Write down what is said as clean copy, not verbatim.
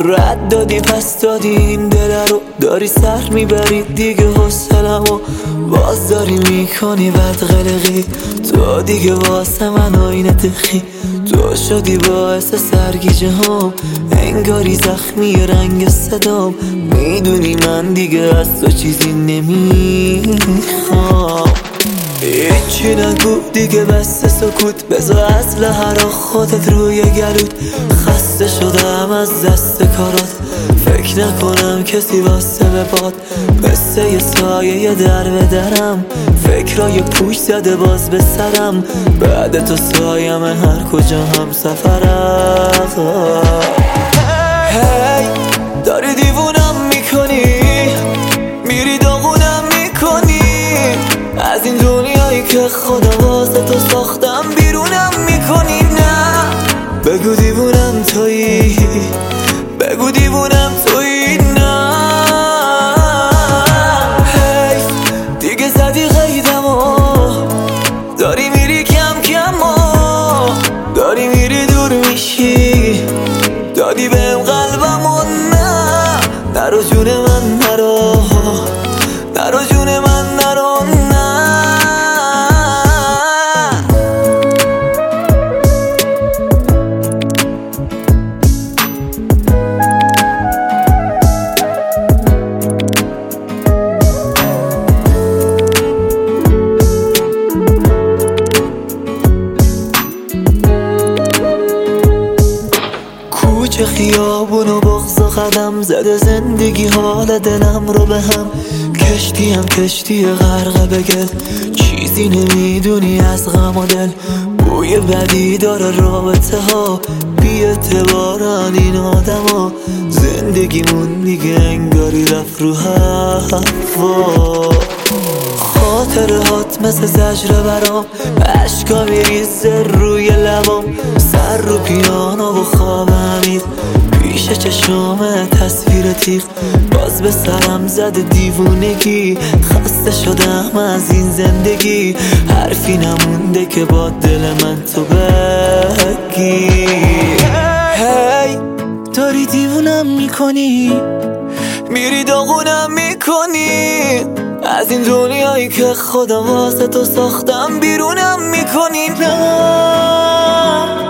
رد دادی پس دادی این دل رو، داری سر میبری دیگه حوصله‌مو باز داری میکنی بد قلقی. تو دیگه واسه من آینه تخی، تو شدی باعث سرگیجه هم، انگاری زخمی رنگ صدام. میدونی من دیگه از تو چیزی نمیخوام. هیچی نگو دیگه بس سکوت، بذار از لحرا خودت روی گلوت. خسته شدم از دست کارات، فکر نکنم کسی واسه بپاد. مثل یه سایه در به درم، فکرای پوش زده باز به سرم. بعد تو سایم هر کجا هم سفرم. هی داری دیوونم میکنی، میری داغونم میکنی از این دنیایی که خدا واسه تو ساختم. بیرونم میکنی نه، بگو دیوونم تویی، بگو دیوونم تویی. نه حیف دیگه زدی قیدمو، داری میری کم کم و داری میری دور میشی. دادی بهم قلبمو، نه نرو جون من نرو، نرو جون من نرو. کوچه خیابون و بغض و قدم زده زندگی حال دلم رو به هم. کشتیم کشتی غرق به گل، چیزی نمیدونی از غم و دل. بوی بدی داره رابطه ها، بی اعتبارن این آدم ها. زندگیمون دیگه انگاری رفت رو هوا. خاطرهات مثل زجر برام، عشقا میریزه روی لبام. سر رو پیانو و خواب عمیق، پیش چشم تصویر تیغ. باز به سرم زده دیوونگی، خسته شدم از این زندگی. حرفی نمونده که با دل من تو بگی. هی داری دیوونم میکنی، میری داغونم میکنی از این دنیایی که خدا واسه تو ساختم. بیرونم میکنی نه